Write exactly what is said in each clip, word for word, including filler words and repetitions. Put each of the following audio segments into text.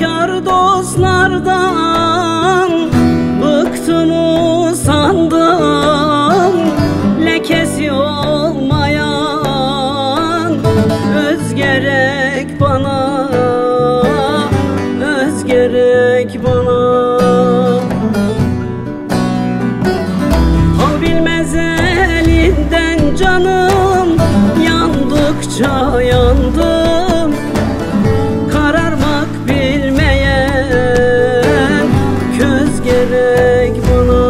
Sahtekar dostlardan bıktım usandım. Lekesi olmayan öz gerek bana, öz gerek bana. Al bilmez elinden canım, yandıkça yandım. Kararmak bilmeyen köz gerek bana.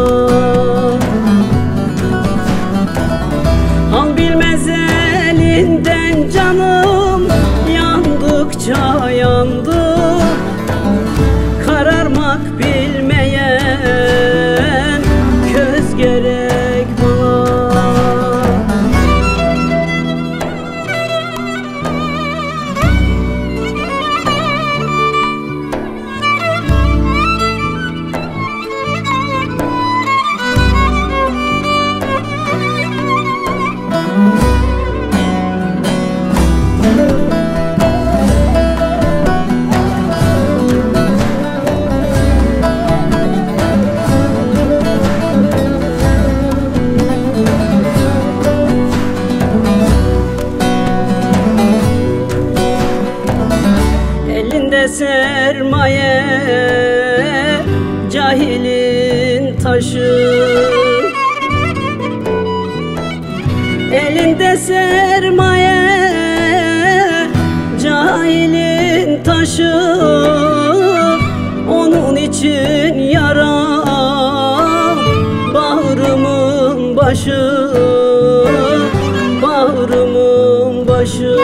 Al bilmez elinden canım, yandıkça yandım. Kararmak bilmeyen köz gerek bana. Sermaye cahilin taşı, elinde sermaye cahilin taşı. Onun için yara bağrımın başı, bağrımın başı.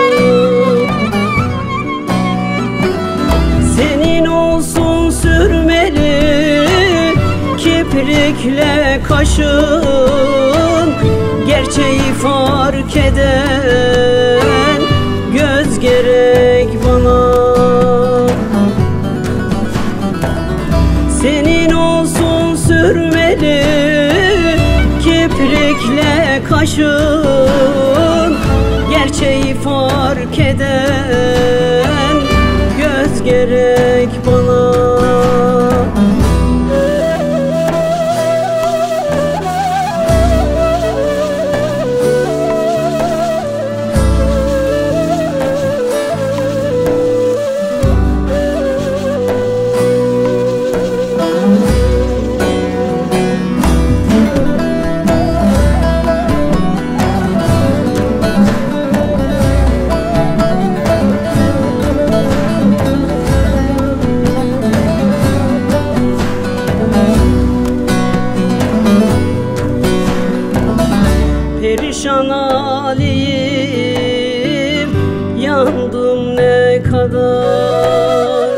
Senin olsun sürmeli kiprikle kaşın, gerçeği fark eden göz gerek bana. Senin olsun sürmeli kiprikle kaşın, gerçeği fark eden göz gerek bana. Perişan halim, yandım ne kadar.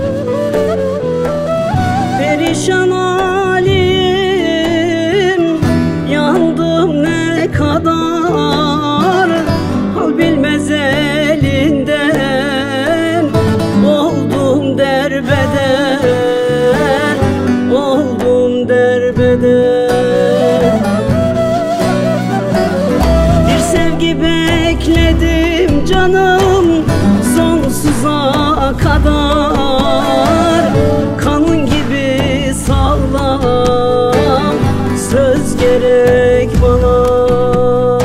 Perişan halim, yandım ne kadar. Al bilmez elinden, oldum derbeder, oldum derbeder. Bekledim canım sonsuza kadar, kanun gibi sağlam söz gerek bana.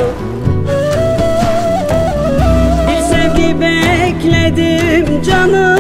Bir sevgi bekledim canım